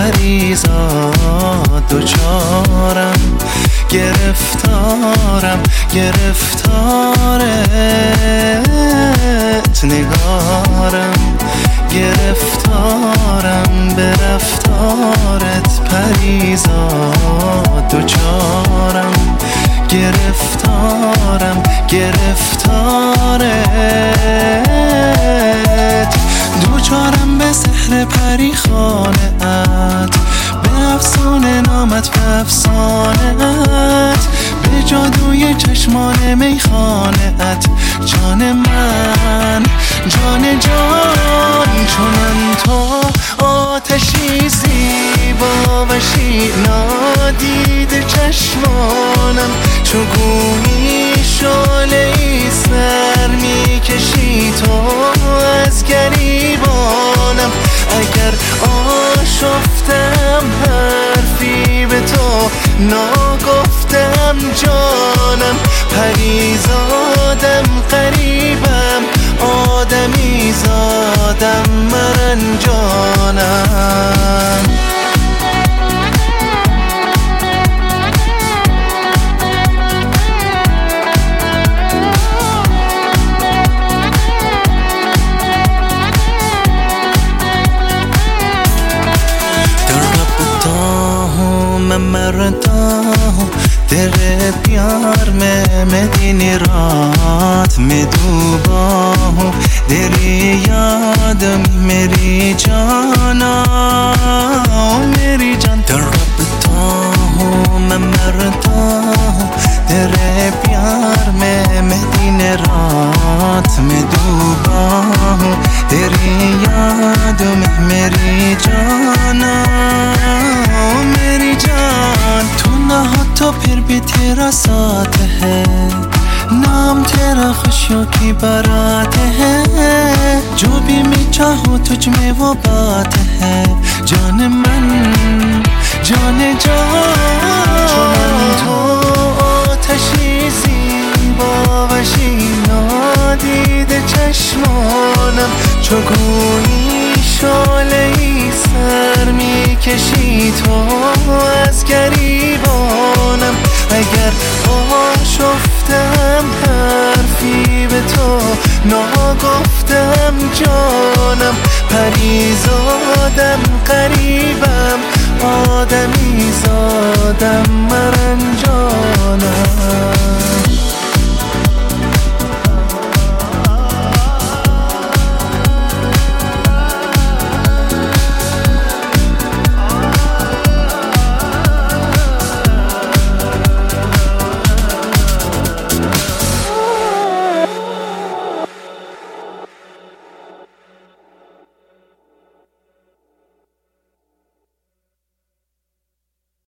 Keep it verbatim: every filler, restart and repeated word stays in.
پریزاد دوچارم، گرفتارم گرفتارت نگارم، گرفتارم به رفتارت پریزاد دوچارم، گرفتارم گرفتارت دوچارم به سحر پریخانه ات، به افسانه نامت به افسانه‌ات، به جادوی چشمان میخانه ات جان من جان جان، چونم تو آتشی زیبا و نادیده چشمانم، چو گویی شعله‌ای سر میکشی تو از گریبانم، اگر آشفتم حرفی به تو ناگفتم جانم، پریزادم قریبم آدمی زادم مرنجانم. मैं मरता हूँ तेरे प्यार में, मैं दिन रात में डूबा हूँ तेरी याद में, मेरी जाना मेरी जान तड़पता हूँ, मैं मरता हूँ तेरे प्यार में, मैं दिन रात में डूबा हूँ तेरी याद में, मेरी जाना मेरी जान, तू ना हो तो फिर भी तेरा साथ है, नाम तेरा खुशियों की बारात है, जो भी मैं चाहूँ तुझ में वो बात है, जान मन जान जान, तो آتشی زیبا و نادیده چشمانم، چو گویی شعله‌ای سر میکشی تو از گریبانم، اگر آشفتم حرفی به تو ناگفتم جانم، پریزادم قریبم آدمی زادم